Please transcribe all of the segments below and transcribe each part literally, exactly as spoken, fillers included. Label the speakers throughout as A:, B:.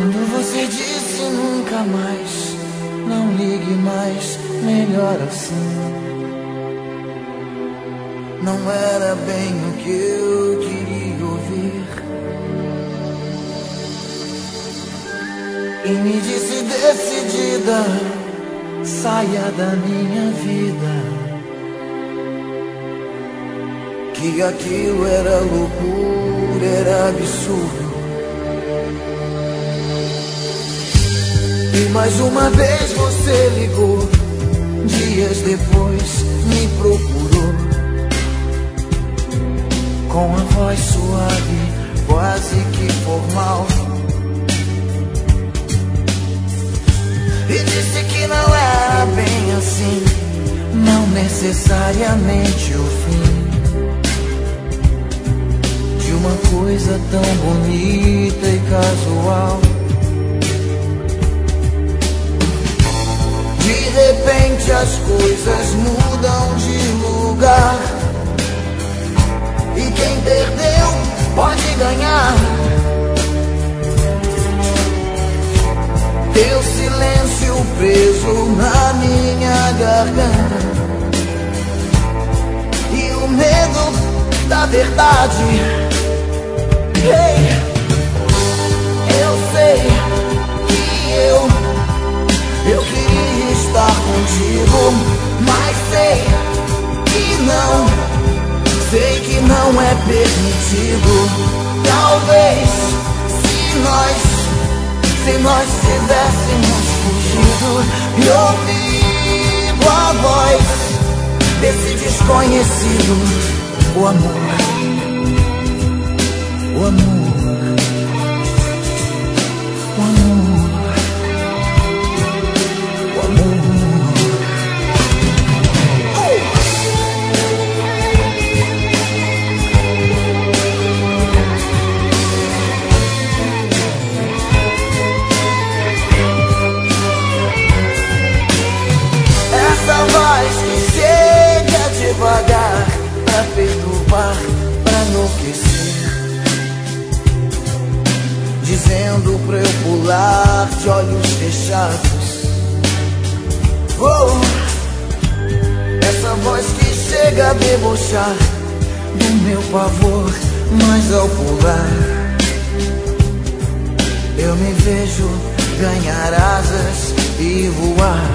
A: Quando você disse nunca mais, não ligue mais, melhor assim. Não era bem o que eu queria ouvir. E me disse decidida, saia da minha vida, que aquilo era loucura, era absurdo. E mais uma vez você ligou, dias depois me procurou, com a voz suave, quase que formal, e disse que não era bem assim, não necessariamente o fim de uma coisa tão bonita e casual. De repente as coisas mudam de lugar, e quem perdeu pode ganhar. Teu silêncio preso na minha garganta, e o medo da verdade. Hey, eu sei que eu, eu queria estar contigo, mas sei que não, sei que não é permitido. Talvez se nós, se nós tivéssemos fugido e ouvido a voz desse desconhecido, o amor, o amor, o amor, o amor. Essa voz que chega devagar pra perturbar, pra enlouquecer, dizendo pra eu pular de olhos fechados. Oh, essa voz que chega a debochar do meu pavor, mas ao pular eu me vejo ganhar asas e voar.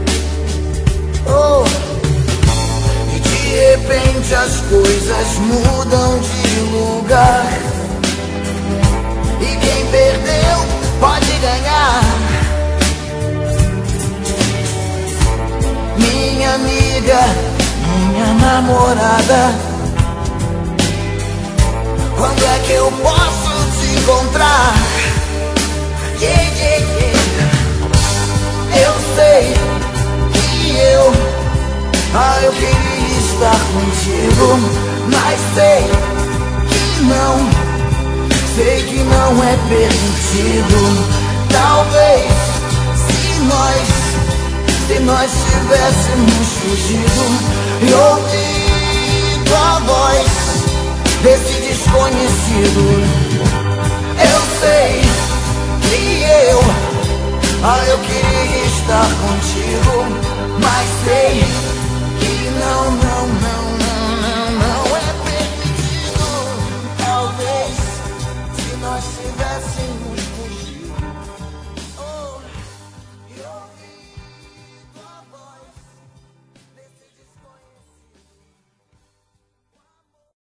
A: Oh, e de repente as coisas mudam de lugar, e quem perdeu pode ganhar. Minha amiga, minha namorada, quando é que eu posso te encontrar? Yeah, yeah, yeah. Eu sei que eu, ah, eu queria estar contigo, mas sei que não, sei que não é permitido. Talvez se nós, se nós tivéssemos fugido e ouvido a voz desse desconhecido, eu sei que eu, ah, eu queria estar contigo, mas sei que não, não, não, não, não, não é permitido. Talvez se nós tivéssemos fugido.